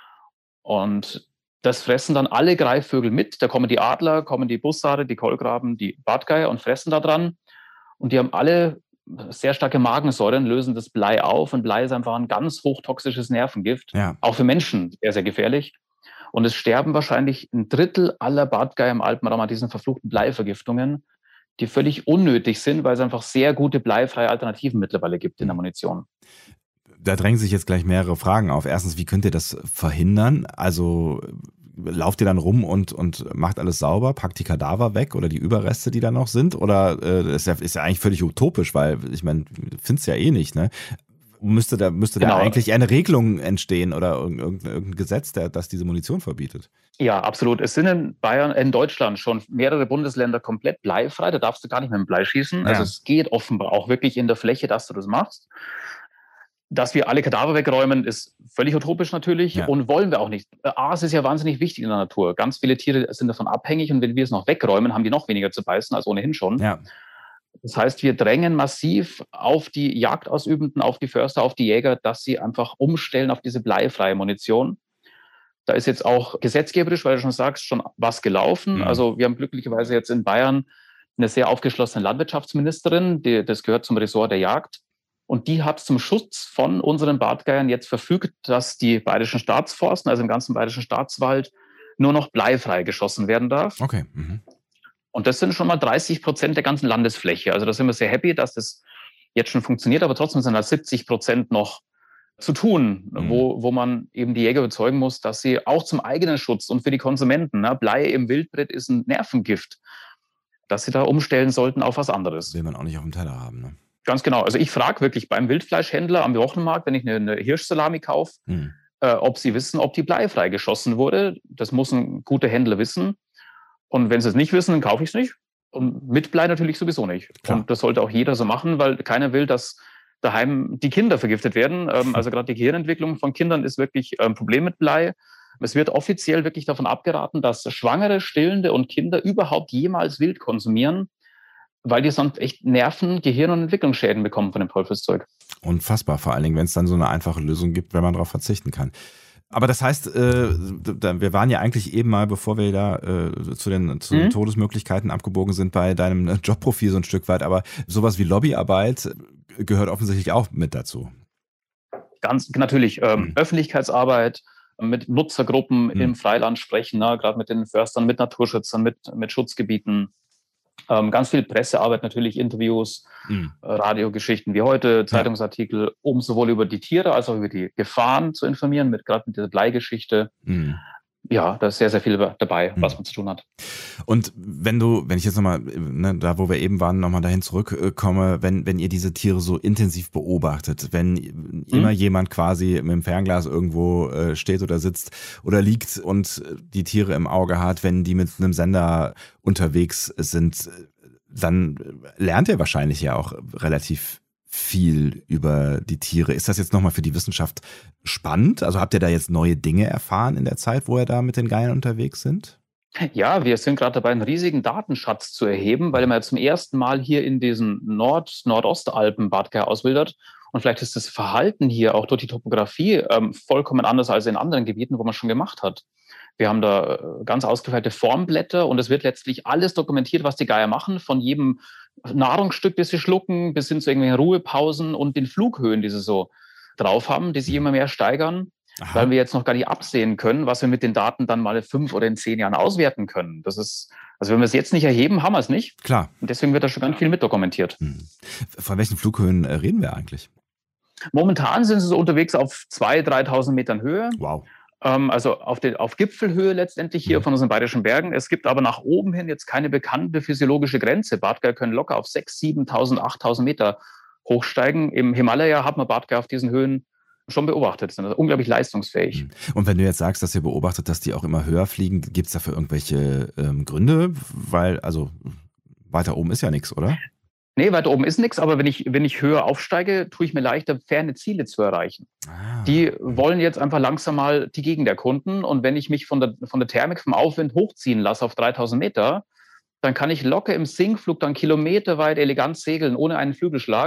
Und das fressen dann alle Greifvögel mit. Da kommen die Adler, kommen die Bussarde, die Kolkraben, die Bartgeier und fressen da dran. Und die haben alle sehr starke Magensäuren, lösen das Blei auf. Und Blei ist einfach ein ganz hochtoxisches Nervengift. Ja. Auch für Menschen sehr, sehr gefährlich. Und es sterben wahrscheinlich ein Drittel aller Bartgeier im Alpenraum an diesen verfluchten Bleivergiftungen, die völlig unnötig sind, weil es einfach sehr gute bleifreie Alternativen mittlerweile gibt in der Munition. Da drängen sich jetzt gleich mehrere Fragen auf. Erstens, wie könnt ihr das verhindern? Also lauft ihr dann rum und, und macht alles sauber, packt die Kadaver weg oder die Überreste, die da noch sind? Oder äh, ist, ja, ist ja eigentlich völlig utopisch, weil ich meine, findest ja eh nicht, ne? Müsste da, müsste Genau. da eigentlich eine Regelung entstehen oder irgendein, irgendein Gesetz, der, das diese Munition verbietet? Ja, absolut. Es sind in Bayern, in Deutschland schon mehrere Bundesländer komplett bleifrei. Da darfst du gar nicht mit dem Blei schießen. Ja. Also es geht offenbar auch wirklich in der Fläche, dass du das machst. Dass wir alle Kadaver wegräumen, ist völlig utopisch natürlich Ja. und wollen wir auch nicht. A, es ist ja wahnsinnig wichtig in der Natur. Ganz viele Tiere sind davon abhängig und wenn wir es noch wegräumen, haben die noch weniger zu beißen als ohnehin schon. Ja. Das heißt, wir drängen massiv auf die Jagdausübenden, auf die Förster, auf die Jäger, dass sie einfach umstellen auf diese bleifreie Munition. Da ist jetzt auch gesetzgeberisch, weil du schon sagst, schon was gelaufen. Mhm. Also wir haben glücklicherweise jetzt in Bayern eine sehr aufgeschlossene Landwirtschaftsministerin, die, das gehört zum Ressort der Jagd. Und die hat zum Schutz von unseren Bartgeiern jetzt verfügt, dass die bayerischen Staatsforsten, also im ganzen bayerischen Staatswald, nur noch bleifrei geschossen werden darf. Okay. Mhm. Und das sind schon mal dreißig Prozent der ganzen Landesfläche. Also da sind wir sehr happy, dass das jetzt schon funktioniert, aber trotzdem sind da siebzig Prozent noch zu tun, Mhm. wo, wo man eben die Jäger überzeugen muss, dass sie auch zum eigenen Schutz und für die Konsumenten, ne, Blei im Wildbret ist ein Nervengift, dass sie da umstellen sollten auf was anderes. Will man auch nicht auf dem Teller haben, ne? Ganz genau. Also ich frage wirklich beim Wildfleischhändler am Wochenmarkt, wenn ich eine, eine Hirschsalami kaufe, Mhm. äh, ob sie wissen, ob die bleifrei geschossen wurde. Das muss ein guter Händler wissen. Und wenn sie es nicht wissen, dann kaufe ich es nicht. Und mit Blei natürlich sowieso nicht. Klar. Und das sollte auch jeder so machen, weil keiner will, dass daheim die Kinder vergiftet werden. Ähm, also gerade die Gehirnentwicklung von Kindern ist wirklich ein Problem mit Blei. Es wird offiziell wirklich davon abgeraten, dass Schwangere, Stillende und Kinder überhaupt jemals wild konsumieren, weil die sonst echt Nerven-, Gehirn- und Entwicklungsschäden bekommen von dem Teufelszeug. Unfassbar, vor allen Dingen, wenn es dann so eine einfache Lösung gibt, wenn man darauf verzichten kann. Aber das heißt, äh, da- wir waren ja eigentlich eben mal, bevor wir da äh, zu den, zu den Mhm. Todesmöglichkeiten abgebogen sind, bei deinem äh, Jobprofil so ein Stück weit. Aber sowas wie Lobbyarbeit gehört offensichtlich auch mit dazu. Ganz natürlich ähm, Mhm. Öffentlichkeitsarbeit, mit Nutzergruppen Mhm. im Freiland sprechen, ne, gerade mit den Förstern, mit Naturschützern, mit, mit Schutzgebieten. Ähm, ganz viel Pressearbeit natürlich, Interviews, Mhm. äh, Radiogeschichten wie heute, Zeitungsartikel, um sowohl über die Tiere als auch über die Gefahren zu informieren, mit gerade mit dieser Bleigeschichte. Mhm. Ja, da ist sehr, sehr viel dabei, Mhm. was man zu tun hat. Und wenn du, wenn ich jetzt nochmal, ne, da wo wir eben waren, nochmal dahin zurückkomme, wenn, wenn ihr diese Tiere so intensiv beobachtet, wenn immer jemand quasi mit dem Fernglas irgendwo äh, steht oder sitzt oder liegt und die Tiere im Auge hat, wenn die mit einem Sender unterwegs sind, dann lernt ihr wahrscheinlich ja auch relativ viel über die Tiere. Ist das jetzt nochmal für die Wissenschaft spannend? Also habt ihr da jetzt neue Dinge erfahren in der Zeit, wo ihr da mit den Geiern unterwegs sind? Ja, wir sind gerade dabei, einen riesigen Datenschatz zu erheben, weil man ja zum ersten Mal hier in diesen Nord-, Nordostalpen Bartgeier auswildert. Und vielleicht ist das Verhalten hier auch durch die Topographie ähm, vollkommen anders als in anderen Gebieten, wo man schon gemacht hat. Wir haben da äh, ganz ausgefeilte Formblätter und es wird letztlich alles dokumentiert, was die Geier machen, von jedem Nahrungsstück, das sie schlucken, bis hin zu irgendwelchen Ruhepausen und den Flughöhen, die sie so drauf haben, die sich immer mehr steigern. Aha. Weil wir jetzt noch gar nicht absehen können, was wir mit den Daten dann mal in fünf oder in zehn Jahren auswerten können. Das ist, also wenn wir es jetzt nicht erheben, haben wir es nicht. Klar. Und deswegen wird da schon ganz viel mitdokumentiert. Hm. Von welchen Flughöhen äh, reden wir eigentlich? Momentan sind sie so unterwegs auf zweitausend, dreitausend Metern Höhe. Wow. Ähm, also auf, den, auf Gipfelhöhe letztendlich hier Mhm. von unseren bayerischen Bergen. Es gibt aber nach oben hin jetzt keine bekannte physiologische Grenze. Bartgeier können locker auf sechstausend, siebentausend, achttausend Meter hochsteigen. Im Himalaya hat man Bartgeier auf diesen Höhen schon beobachtet, sind also unglaublich leistungsfähig. Und wenn du jetzt sagst, dass ihr beobachtet, dass die auch immer höher fliegen, gibt es dafür irgendwelche ähm, Gründe? Weil, also weiter oben ist ja nichts, oder? Nee, weiter oben ist nichts, aber wenn ich, wenn ich höher aufsteige, tue ich mir leichter, ferne Ziele zu erreichen. Ah. Die wollen jetzt einfach langsam mal die Gegend erkunden und wenn ich mich von der, von der Thermik, vom Aufwind hochziehen lasse auf dreitausend Meter, dann kann ich locker im Sinkflug dann kilometerweit elegant segeln, ohne einen Flügelschlag.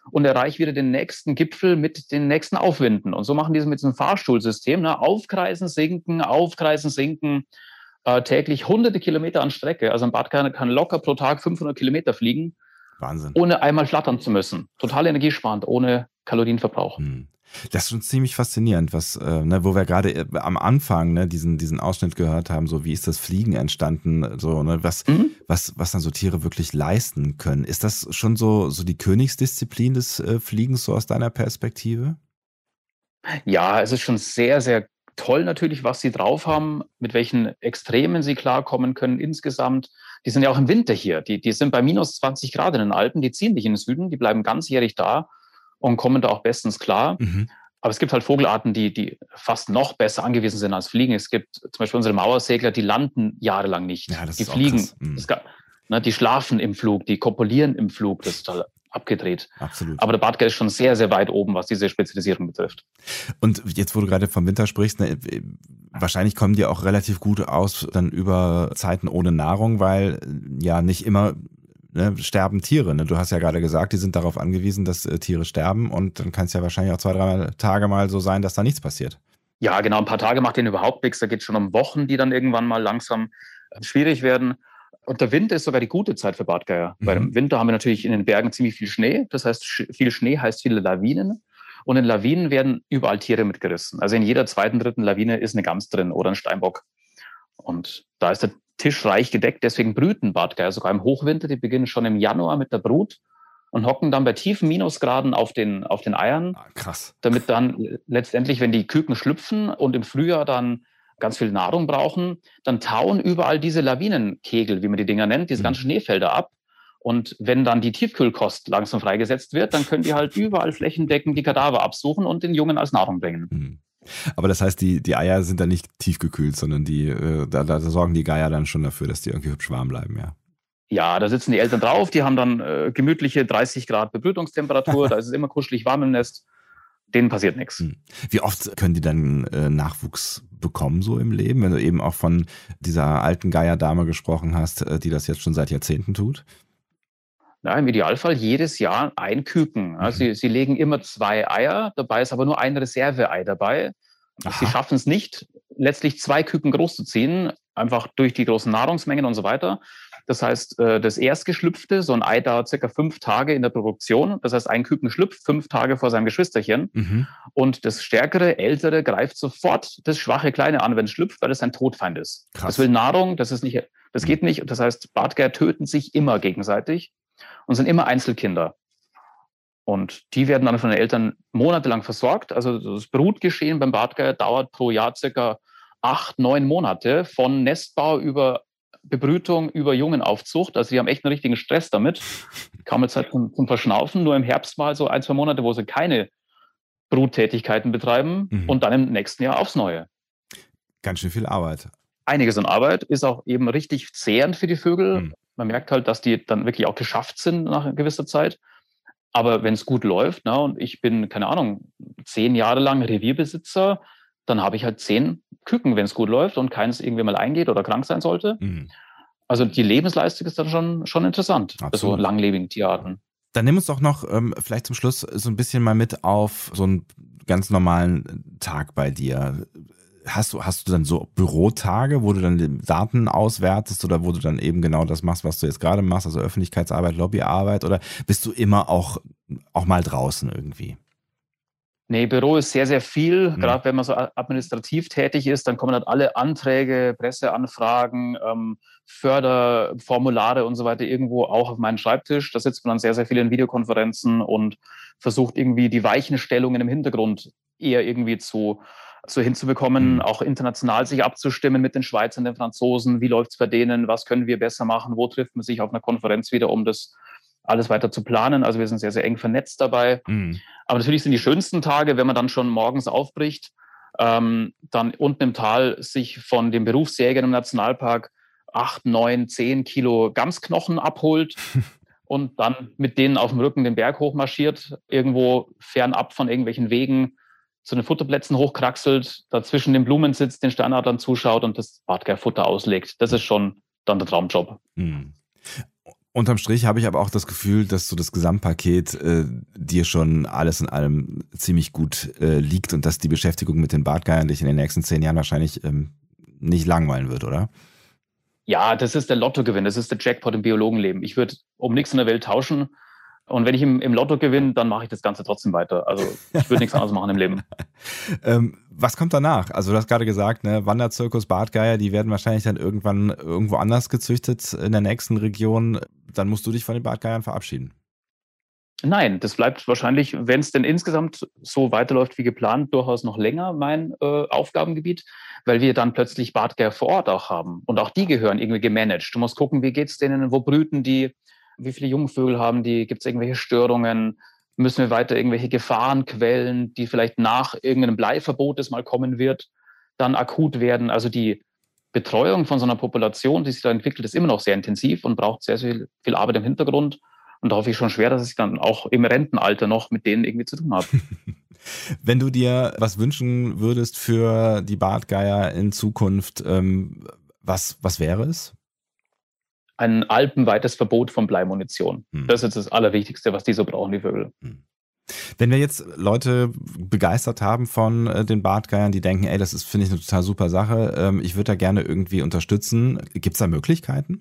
und erreiche wieder den nächsten Gipfel mit den nächsten Aufwinden. Und so machen die es mit diesem Fahrstuhlsystem, ne? Aufkreisen, sinken, aufkreisen, sinken, äh, täglich hunderte Kilometer an Strecke. Also ein Badgeier kann locker pro Tag fünfhundert Kilometer fliegen, Wahnsinn. ohne einmal flattern zu müssen. Total energiesparend, ohne Kalorienverbrauch. Hm. Das ist schon ziemlich faszinierend, was, äh, ne, wo wir gerade äh, am Anfang ne, diesen, diesen Ausschnitt gehört haben, so wie ist das Fliegen entstanden, so, ne, was, Mhm. was, was dann so Tiere wirklich leisten können. Ist das schon so, so die Königsdisziplin des äh, Fliegens, so aus deiner Perspektive? Ja, es ist schon sehr, sehr toll natürlich, was sie drauf haben, mit welchen Extremen sie klarkommen können insgesamt. Die sind ja auch im Winter hier. Die, die sind bei minus zwanzig Grad in den Alpen, die ziehen nicht in den Süden, die bleiben ganzjährig da und kommen da auch bestens klar. Mhm. Aber es gibt halt Vogelarten, die, die fast noch besser angewiesen sind als Fliegen. Es gibt zum Beispiel unsere Mauersegler, die landen jahrelang nicht. Ja, das die ist auch fliegen. krass. Mhm. Das ga- ne, die schlafen im Flug, die kopulieren im Flug. Das ist total abgedreht. Absolut. Aber der Bartgeier ist schon sehr, sehr weit oben, was diese Spezialisierung betrifft. Und jetzt, wo du gerade vom Winter sprichst, ne, wahrscheinlich kommen die auch relativ gut aus dann über Zeiten ohne Nahrung, weil äh, ja nicht immer ne, sterben Tiere. Ne? Du hast ja gerade gesagt, die sind darauf angewiesen, dass äh, Tiere sterben und dann kann es ja wahrscheinlich auch zwei, drei Tage mal so sein, dass da nichts passiert. Ja, genau. Ein paar Tage macht denen überhaupt nichts. Da geht es schon um Wochen, die dann irgendwann mal langsam äh, schwierig werden. Und der Winter ist sogar die gute Zeit für Bartgeier. Mhm. Weil im Winter haben wir natürlich in den Bergen ziemlich viel Schnee. Das heißt, sch- viel Schnee heißt viele Lawinen. Und in Lawinen werden überall Tiere mitgerissen. Also in jeder zweiten, dritten Lawine ist eine Gams drin oder ein Steinbock. Und da ist der Tisch reich gedeckt. Deswegen brüten Bartgeier sogar im Hochwinter. Die beginnen schon im Januar mit der Brut und hocken dann bei tiefen Minusgraden auf den, auf den Eiern, Ah, krass. damit dann letztendlich, wenn die Küken schlüpfen und im Frühjahr dann ganz viel Nahrung brauchen, dann tauen überall diese Lawinenkegel, wie man die Dinger nennt, diese Mhm. ganzen Schneefelder ab. Und wenn dann die Tiefkühlkost langsam freigesetzt wird, dann können die halt überall flächendeckend die Kadaver absuchen und den Jungen als Nahrung bringen. Mhm. Aber das heißt, die, die Eier sind dann nicht tiefgekühlt, sondern die, äh, da, da sorgen die Geier dann schon dafür, dass die irgendwie hübsch warm bleiben, ja. Ja, da sitzen die Eltern drauf, die haben dann äh, gemütliche dreißig Grad Bebrütungstemperatur, da ist es immer kuschelig warm im Nest. Denen passiert nichts. Hm. Wie oft können die dann äh, Nachwuchs bekommen so im Leben, wenn du eben auch von dieser alten Geierdame gesprochen hast, äh, die das jetzt schon seit Jahrzehnten tut? Ja, im Idealfall jedes Jahr ein Küken. Ja, Mhm. sie, sie legen immer zwei Eier, dabei ist aber nur ein Reserveei dabei. Aha. Sie schaffen es nicht, letztlich zwei Küken großzuziehen, einfach durch die großen Nahrungsmengen und so weiter. Das heißt, äh, das Erstgeschlüpfte, so ein Ei dauert circa fünf Tage in der Produktion. Das heißt, ein Küken schlüpft fünf Tage vor seinem Geschwisterchen. Mhm. Und das stärkere, ältere greift sofort das schwache Kleine an, wenn es schlüpft, weil es ein Todfeind ist. Krass. Das will Nahrung, das ist nicht, das geht nicht. Das heißt, Bartgeier töten sich immer gegenseitig und sind immer Einzelkinder. Und die werden dann von den Eltern monatelang versorgt. Also das Brutgeschehen beim Bartgeier dauert pro Jahr circa acht, neun Monate von Nestbau über Bebrütung, über Jungenaufzucht. Also die haben echt einen richtigen Stress damit. Kaum eine Zeit zum, zum Verschnaufen. Nur im Herbst mal so ein, zwei Monate, wo sie keine Bruttätigkeiten betreiben Mhm. und dann im nächsten Jahr aufs Neue. Ganz schön viel Arbeit. Einiges an Arbeit, ist auch eben richtig zehrend für die Vögel. Mhm. Man merkt halt, dass die dann wirklich auch geschafft sind nach einer gewisser Zeit. Aber wenn es gut läuft, na, und ich bin, keine Ahnung, zehn Jahre lang Revierbesitzer, dann habe ich halt zehn Küken, wenn es gut läuft und keins irgendwie mal eingeht oder krank sein sollte. Mhm. Also die Lebensleistung ist dann schon, schon interessant bei so Absolut. langlebigen Tierarten. Dann nimm uns doch noch ähm, vielleicht zum Schluss so ein bisschen mal mit auf so einen ganz normalen Tag bei dir. Hast du, hast du dann so Bürotage, wo du dann die Daten auswertest oder wo du dann eben genau das machst, was du jetzt gerade machst, also Öffentlichkeitsarbeit, Lobbyarbeit, oder bist du immer auch, auch mal draußen irgendwie? Nee, Büro ist sehr, sehr viel. Mhm. Gerade wenn man so administrativ tätig ist, dann kommen halt alle Anträge, Presseanfragen, ähm, Förderformulare und so weiter irgendwo auch auf meinen Schreibtisch. Da sitzt man dann sehr, sehr viel in Videokonferenzen und versucht irgendwie die Weichenstellungen im Hintergrund eher irgendwie zu, zu hinzubekommen, Mhm. auch international sich abzustimmen mit den Schweizern, den Franzosen. Wie läuft's bei denen? Was können wir besser machen? Wo trifft man sich auf einer Konferenz wieder, um das alles weiter zu planen? Also wir sind sehr, sehr eng vernetzt dabei. Mhm. Aber natürlich sind die schönsten Tage, wenn man dann schon morgens aufbricht, ähm, dann unten im Tal sich von den Berufsjägern im Nationalpark acht, neun, zehn Kilo Gamsknochen abholt und dann mit denen auf dem Rücken den Berg hochmarschiert, irgendwo fernab von irgendwelchen Wegen zu den Futterplätzen hochkraxelt, dazwischen den Blumen sitzt, den Steinadlern zuschaut und das Bartgeierfutter auslegt. Das ist schon dann der Traumjob. Mhm. Unterm Strich habe ich aber auch das Gefühl, dass so das Gesamtpaket äh, dir schon alles in allem ziemlich gut äh, liegt und dass die Beschäftigung mit den Bartgeiern dich in den nächsten zehn Jahren wahrscheinlich ähm, nicht langweilen wird, oder? Ja, das ist der Lottogewinn, das ist der Jackpot im Biologenleben. Ich würde um nichts in der Welt tauschen. Und wenn ich im, im Lotto gewinne, dann mache ich das Ganze trotzdem weiter. Also ich würde nichts anderes machen im Leben. ähm, was kommt danach? Also du hast gerade gesagt, ne, Wanderzirkus, Bartgeier, die werden wahrscheinlich dann irgendwann irgendwo anders gezüchtet in der nächsten Region. Dann musst du dich von den Bartgeiern verabschieden. Nein, das bleibt wahrscheinlich, wenn es denn insgesamt so weiterläuft wie geplant, durchaus noch länger mein äh, Aufgabengebiet, weil wir dann plötzlich Bartgeier vor Ort auch haben. Und auch die gehören irgendwie gemanagt. Du musst gucken, wie geht's denen, wo brüten die, wie viele Jungvögel haben die, gibt es irgendwelche Störungen, müssen wir weiter irgendwelche Gefahrenquellen, die vielleicht nach irgendeinem Bleiverbot, das mal kommen wird, dann akut werden. Also die Betreuung von so einer Population, die sich da entwickelt, ist immer noch sehr intensiv und braucht sehr, sehr viel Arbeit im Hintergrund. Und da hoffe ich schon schwer, dass ich dann auch im Rentenalter noch mit denen irgendwie zu tun habe. Wenn du dir was wünschen würdest für die Bartgeier in Zukunft, ähm, was, was wäre es? Ein alpenweites Verbot von Bleimunition. Hm. Das ist das Allerwichtigste, was die so brauchen, die Vögel. Hm. Wenn wir jetzt Leute begeistert haben von äh, den Bartgeiern, die denken, ey, das ist, finde ich, eine total super Sache, ähm, ich würde da gerne irgendwie unterstützen. Gibt es da Möglichkeiten?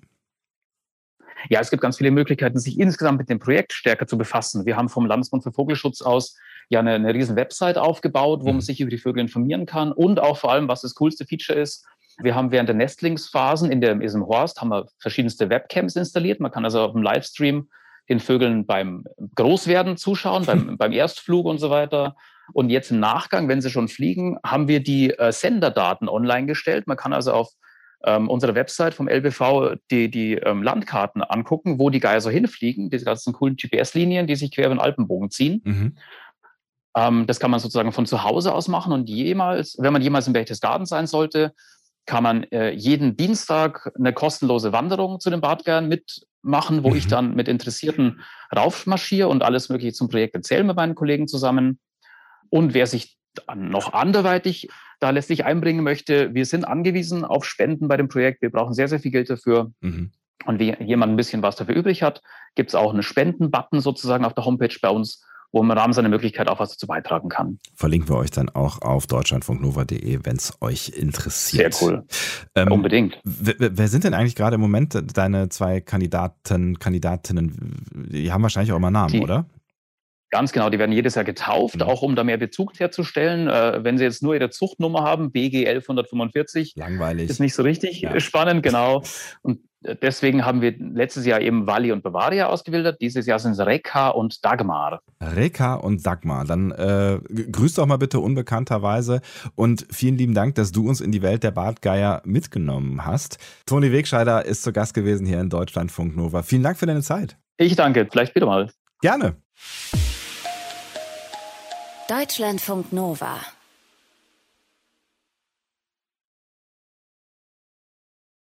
Ja, es gibt ganz viele Möglichkeiten, sich insgesamt mit dem Projekt stärker zu befassen. Wir haben vom Landesbund für Vogelschutz aus ja eine, eine riesen Website aufgebaut, wo man sich über die Vögel informieren kann und auch vor allem, was das coolste Feature ist, wir haben während der Nestlingsphasen in, der, in diesem Horst haben wir verschiedenste Webcams installiert. Man kann also auf dem Livestream den Vögeln beim Großwerden zuschauen, beim, beim Erstflug und so weiter. Und jetzt im Nachgang, wenn sie schon fliegen, haben wir die äh, Senderdaten online gestellt. Man kann also auf ähm, unserer Website vom L B V die, die ähm, Landkarten angucken, wo die Geier so hinfliegen, diese ganzen coolen G P S-Linien, die sich quer über den Alpenbogen ziehen. Mhm. Ähm, das kann man sozusagen von zu Hause aus machen. Und jemals, wenn man jemals im Berchtesgaden sein sollte, kann man äh, jeden Dienstag eine kostenlose Wanderung zu den Bartgeiern mitmachen, wo mhm. ich dann mit Interessierten raufmarschiere und alles Mögliche zum Projekt erzähle mit meinen Kollegen zusammen. Und wer sich dann noch anderweitig da letztlich einbringen möchte, wir sind angewiesen auf Spenden bei dem Projekt. Wir brauchen sehr, sehr viel Geld dafür. Mhm. Und wie jemand ein bisschen was dafür übrig hat, gibt es auch einen Spenden-Button sozusagen auf der Homepage bei uns, wo man im Rahmen seiner Möglichkeit auch was dazu beitragen kann. Verlinken wir euch dann auch auf deutschlandfunknova punkt de, wenn es euch interessiert. Sehr cool. Ähm, Unbedingt. Wer, wer sind denn eigentlich gerade im Moment deine zwei Kandidaten, Kandidatinnen? Die haben wahrscheinlich auch immer Namen, die, oder? Ganz genau, die werden jedes Jahr getauft, mhm. auch um da mehr Bezug herzustellen. Äh, wenn sie jetzt nur ihre Zuchtnummer haben, B G elfhundertfünfundvierzig, langweilig. Ist nicht so richtig ja. spannend, genau. Und deswegen haben wir letztes Jahr eben Wally und Bavaria ausgewildert. Dieses Jahr sind es Reka und Dagmar. Reka und Dagmar. Dann äh, grüß doch mal bitte unbekannterweise und vielen lieben Dank, dass du uns in die Welt der Bartgeier mitgenommen hast. Toni Wegscheider ist zu Gast gewesen hier in Deutschlandfunk Nova. Vielen Dank für deine Zeit. Ich danke. Vielleicht wieder mal. Gerne. Deutschlandfunk Nova.